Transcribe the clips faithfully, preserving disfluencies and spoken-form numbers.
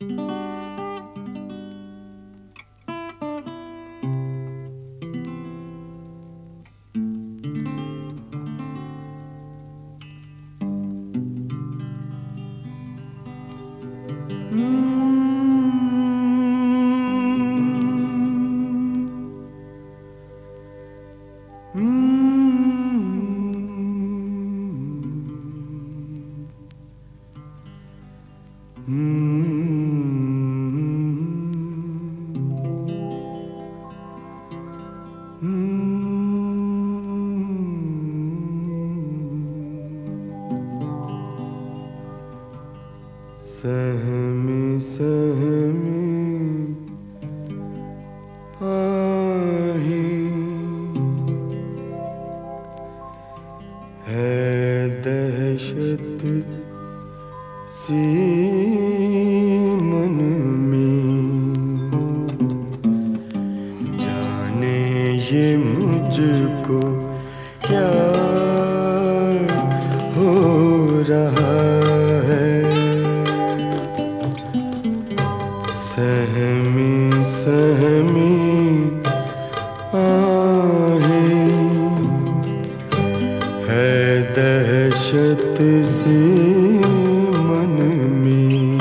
सहमी सहमी आही है दहशत सी मन में, जाने ये मुझको क्या हो रहा है। सहमी सहमी आहें है दहशत सी मन में,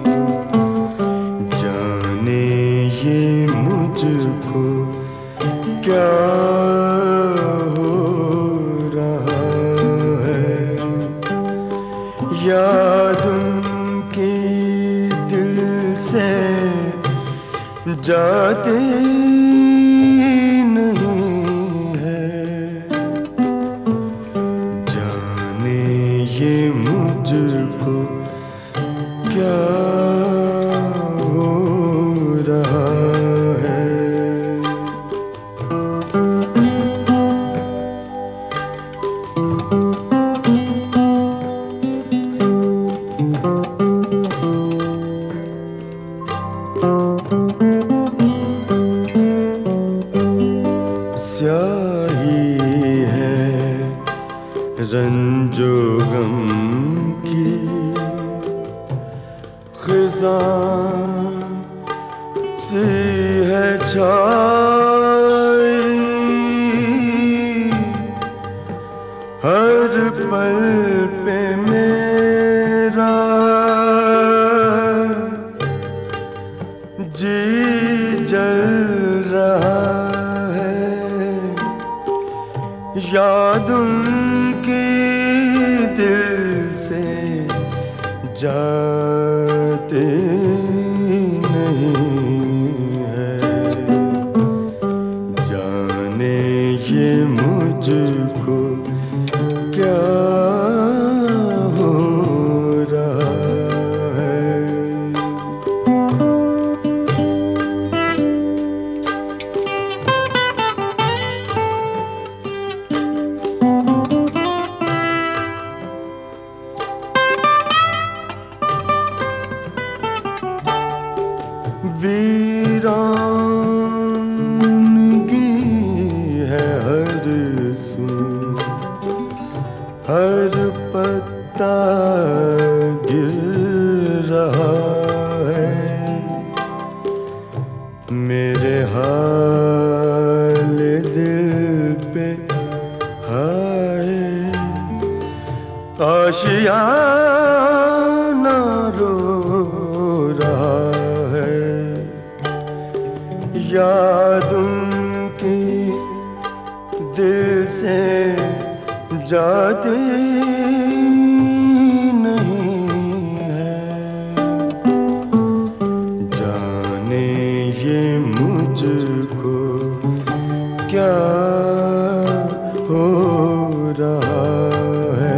जाने ये मुझको क्या हो रहा है। याद उनकी दिल से जाती नहीं है, जाने ये मुझको क्या हो रहा है। स्याही है रंजो गम की, खिज़ां सी है छाई, हर पल पे मेरा जी जल रहा है। याद उनकी दिल से जाते नहीं है, जाने ये मुझको क्या हो रहा है। वीरानगी है हर सू, हर पत्ता गिर रहा है। मेरे हाल दिल पे हाय आशियाना रो रहा है। याद उनकी दिल से जाती नहीं है, जाने ये मुझको क्या हो रहा है।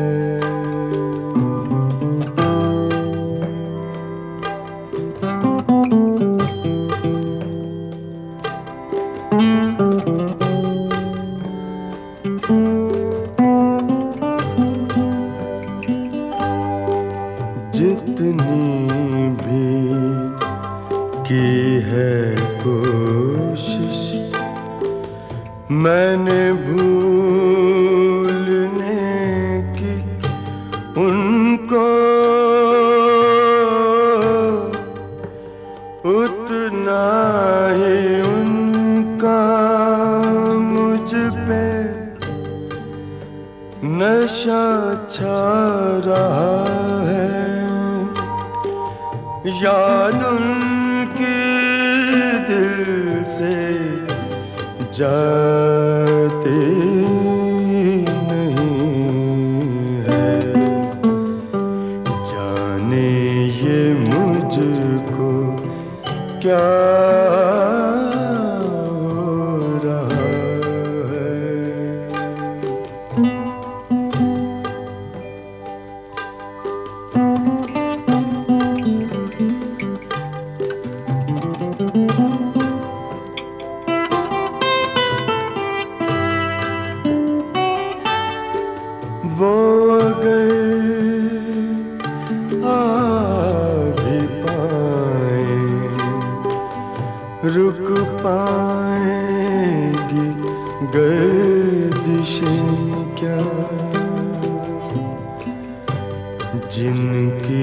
जितनी भी की है कोशिश मैंने भूलने की उनको, नशा छा रहा है, याद उनकी दिल से जाती नहीं है। जाने ये मुझको क्या हो रहा है। वो अगर आ भी पाए, रुक पाएंगी गर्दिशें क्या, जिनकी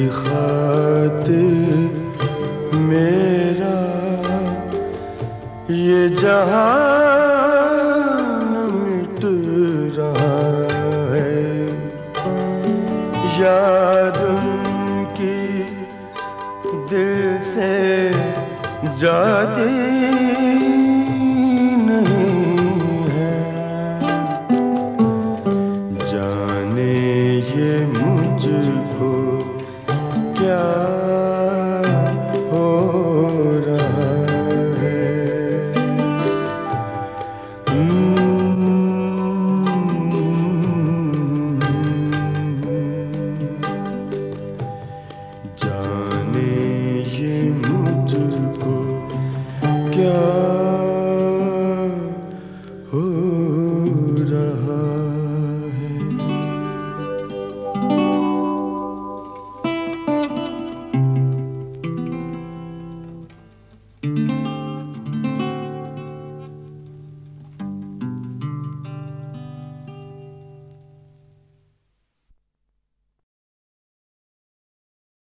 खातिर मेरा ये जहान मिट रहा है। याद उनकी दिल से जाती नहीं है। जाने ये मुझको क्या हो रहा है। जाने ये मुझको क्या